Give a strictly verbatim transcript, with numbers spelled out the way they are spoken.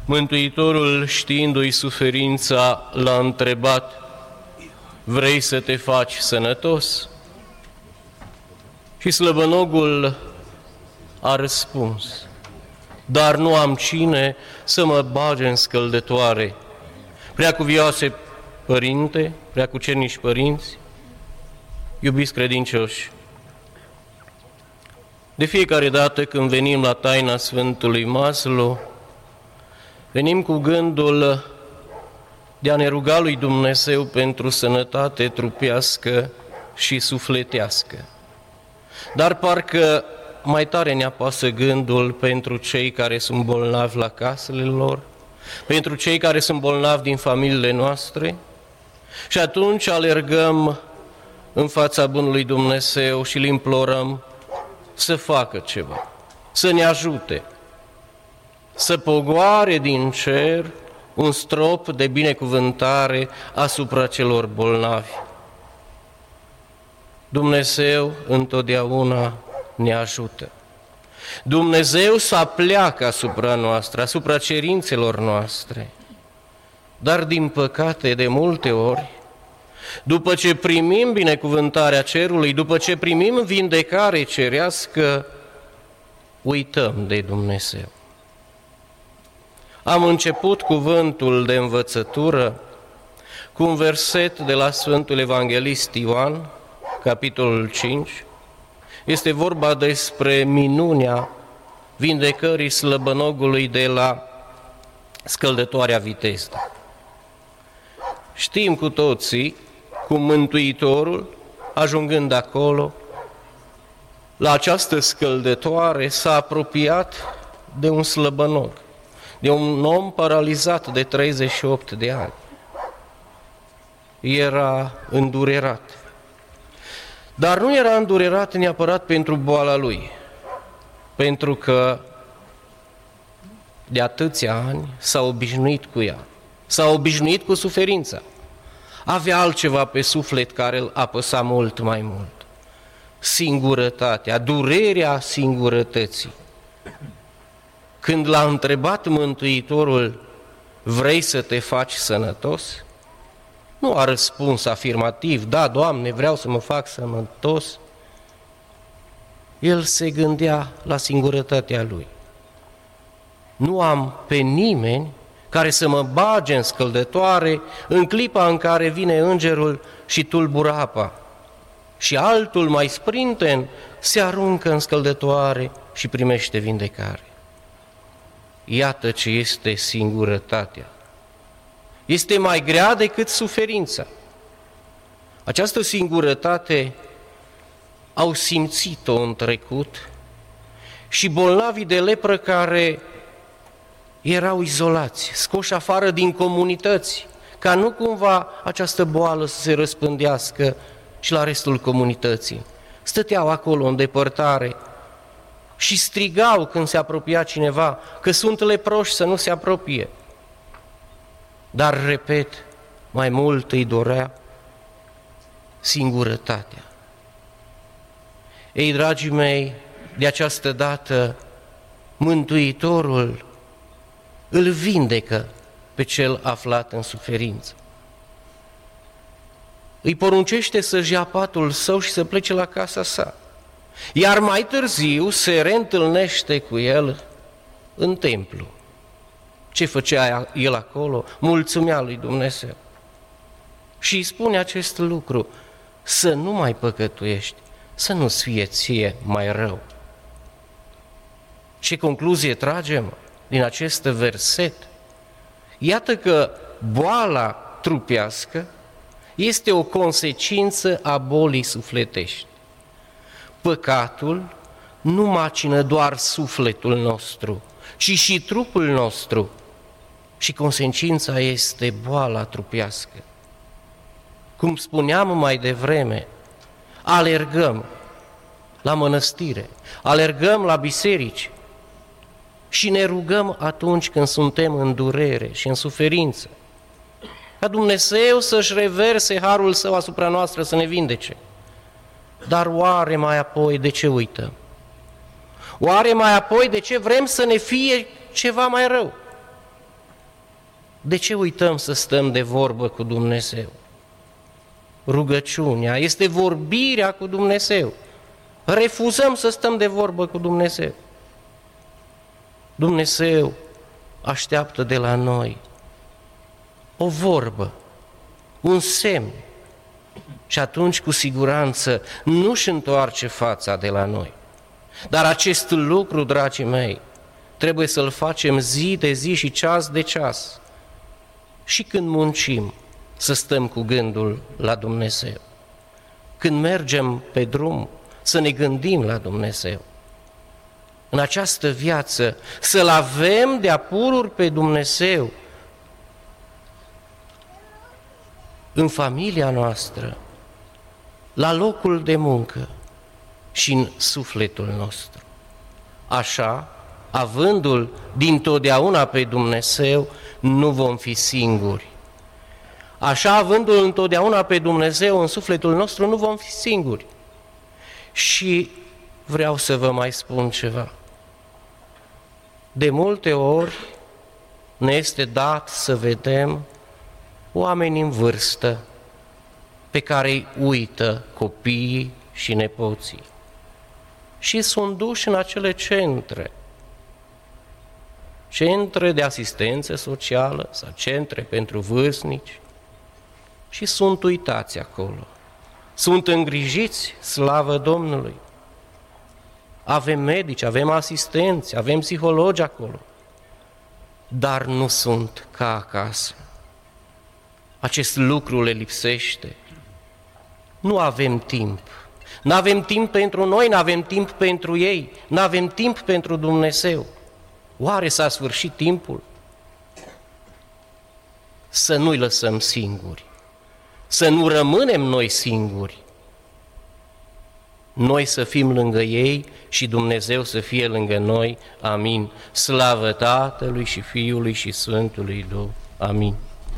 Mântuitorul, știindu-i suferința, l-a întrebat: vrei să te faci sănătos? Și slăbănogul a răspuns: dar nu am cine să mă bage în scăldătoare. Preacuvioase părinte, preacucernici părinți, iubiți credincioși, de fiecare dată când venim la taina Sfântului Maslu, venim cu gândul de a ne ruga lui Dumnezeu pentru sănătate trupească și sufletească. Dar parcă mai tare ne apasă gândul pentru cei care sunt bolnavi la casele lor, pentru cei care sunt bolnavi din familiile noastre, și atunci alergăm în fața Bunului Dumnezeu și îl implorăm să facă ceva, să ne ajute, să pogoare din cer un strop de binecuvântare asupra celor bolnavi. Dumnezeu întotdeauna ne ajută. Dumnezeu să apleacă asupra noastră, asupra cerințelor noastre. Dar, din păcate, de multe ori, după ce primim binecuvântarea cerului, după ce primim vindecare cerească, uităm de Dumnezeu. Am început cuvântul de învățătură cu un verset de la Sfântul Evanghelist Ioan, capitolul cinci. Este vorba despre minunea vindecării slăbănogului de la scăldătoarea Vitezda. Știm cu toții cum Mântuitorul, ajungând acolo, la această scăldătoare, s-a apropiat de un slăbănog, de un om paralizat de treizeci și opt de ani. Era îndurerat. Dar nu era îndurerat neapărat pentru boala lui, pentru că de atâția ani s-a obișnuit cu ea, s-a obișnuit cu suferința. Avea altceva pe suflet care îl apăsa mult mai mult: singurătatea, durerea singurătății. Când l-a întrebat Mântuitorul: vrei să te faci sănătos? Nu a răspuns afirmativ: da, Doamne, vreau să mă fac sănătos. El se gândea la singurătatea lui. Nu am pe nimeni care să mă bage în scăldătoare în clipa în care vine îngerul și tulbură apa. Și altul mai sprinten se aruncă în scăldătoare și primește vindecare. Iată ce este singurătatea. Este mai grea decât suferința. Această singurătate au simțit-o în trecut și bolnavii de lepră care erau izolați, scoși afară din comunități, ca nu cumva această boală să se răspândească și la restul comunității. Stăteau acolo în depărtare și strigau când se apropia cineva că sunt leproși, să nu se apropie. Dar, repet, mai mult îi dorea singurătatea. Ei, dragii mei, de această dată Mântuitorul îl vindecă pe cel aflat în suferință. Îi poruncește să-și ia patul său și să plece la casa sa. Iar mai târziu se reîntâlnește cu el în templu. Ce făcea el acolo? Mulțumea lui Dumnezeu. Și îi spune acest lucru: să nu mai păcătuiești, să nu-ți fie ție mai rău. Ce concluzie tragem din acest verset? Iată că boala trupească este o consecință a bolii sufletești. Păcatul nu macină doar sufletul nostru, ci și trupul nostru. Și consecința este boala trupească. Cum spuneam mai devreme, alergăm la mănăstire, alergăm la biserici și ne rugăm atunci când suntem în durere și în suferință, ca Dumnezeu să-și reverse harul Său asupra noastră, să ne vindece. Dar oare mai apoi de ce uităm? Oare mai apoi de ce vrem să ne fie ceva mai rău? De ce uităm să stăm de vorbă cu Dumnezeu? Rugăciunea este vorbirea cu Dumnezeu. Refuzăm să stăm de vorbă cu Dumnezeu. Dumnezeu așteaptă de la noi o vorbă, un semn. Și atunci, cu siguranță, nu-și întoarce fața de la noi. Dar acest lucru, dragii mei, trebuie să-l facem zi de zi și ceas de ceas. Și când muncim, să stăm cu gândul la Dumnezeu. Când mergem pe drum, să ne gândim la Dumnezeu. În această viață, să-L avem de-a pururi pe Dumnezeu în familia noastră, la locul de muncă și în sufletul nostru. Așa, avându-L dintotdeauna pe Dumnezeu, nu vom fi singuri. Așa, avându-L întotdeauna pe Dumnezeu în sufletul nostru, nu vom fi singuri. Și vreau să vă mai spun ceva. De multe ori ne este dat să vedem oameni în vârstă pe care îi uită copiii și nepoții și sunt duși în acele centre, centre de asistență socială sau centre pentru vârstnici și sunt uitați acolo. Sunt îngrijiți, slavă Domnului. Avem medici, avem asistenți, avem psihologi acolo, dar nu sunt ca acasă. Acest lucru le lipsește. Nu avem timp. Nu avem timp pentru noi, nu avem timp pentru ei, nu avem timp pentru Dumnezeu. Oare s-a sfârșit timpul? Să nu-i lăsăm singuri, să nu rămânem noi singuri. Noi să fim lângă ei și Dumnezeu să fie lângă noi. Amin. Slavă Tatălui și Fiului și Sfântului Duh. Amin.